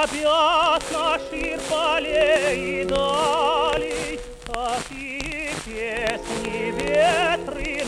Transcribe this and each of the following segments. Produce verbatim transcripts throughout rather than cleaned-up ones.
опять на шир полей и далей такие песни ветры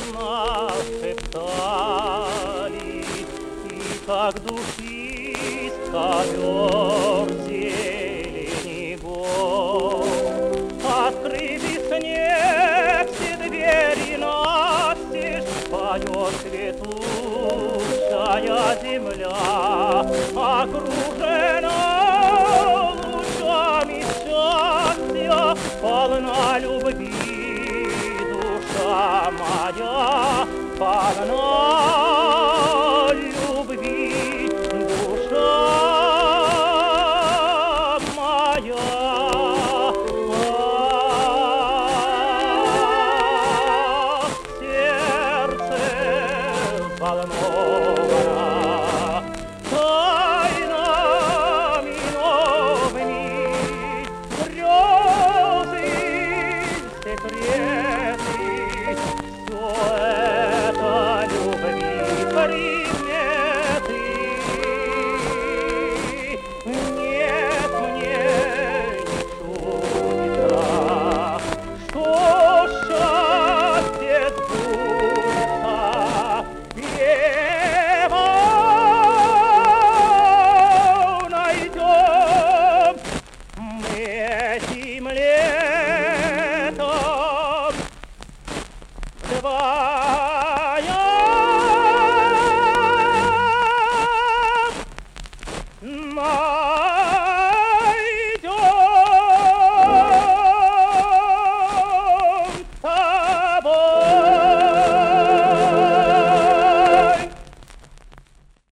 нашептали, и как душист ковер зелени гор. Открытый снег, все двери настежь, поет цветущая земля, окружена лучами счастья, полна любви душа моя, полна любви душа моя. Волнована тайнами новыми, грезы, секреты, все это любви предметы. Нет мне ни чудеса, что счастье сбудется. Этим летом вдвоем